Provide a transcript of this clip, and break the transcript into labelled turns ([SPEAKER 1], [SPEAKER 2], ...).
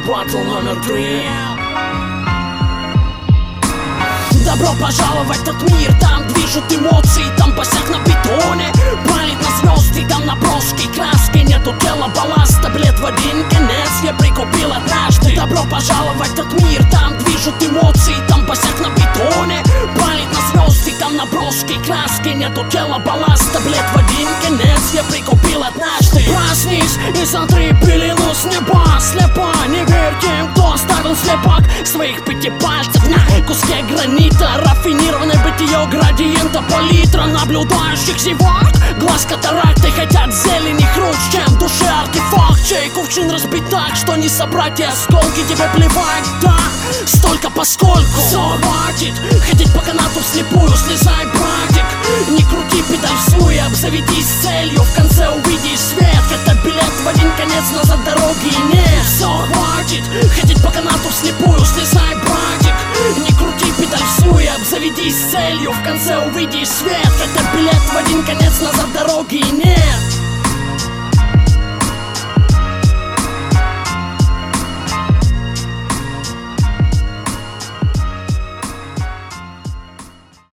[SPEAKER 1] Батл номер 3. Добро пожаловать в этот мир, там движут эмоции, там косяк на бетоне, палит на звезды, там наброски краски, нету тела, балласт, таблет в один конец я прикупил однажды. Добро пожаловать в этот мир, там движут эмоции, там косяк на бетоне, палит на звезды, там наброски краски, нету тела, балласт, таблет в один конец я прикупил однажды. Проснись и смотри пелену с неба, слепа, не верь тем, кто оставил слепак своих 5 пальцев на куске гранита. Рафинированное бытие градиента палитра наблюдающих зевак. Глаз катаракты хотят зелени круче, чем душе артефакт, чей кувшин разбит так, что не собрать и осколки. Тебе плевать, да, столько поскольку. Все, хватит ходить по канату вслепую, слезай, братик, не крути педаль всуе, обзаведись целью, в конце увидишь свет. Это билет в один конец, назад дороги нет. Все, хватит ходить по канату вслепую, слезай, братик, не крути педаль всуе, обзаведись целью, в конце увидишь свет. Это билет в один конец, назад дороги нет.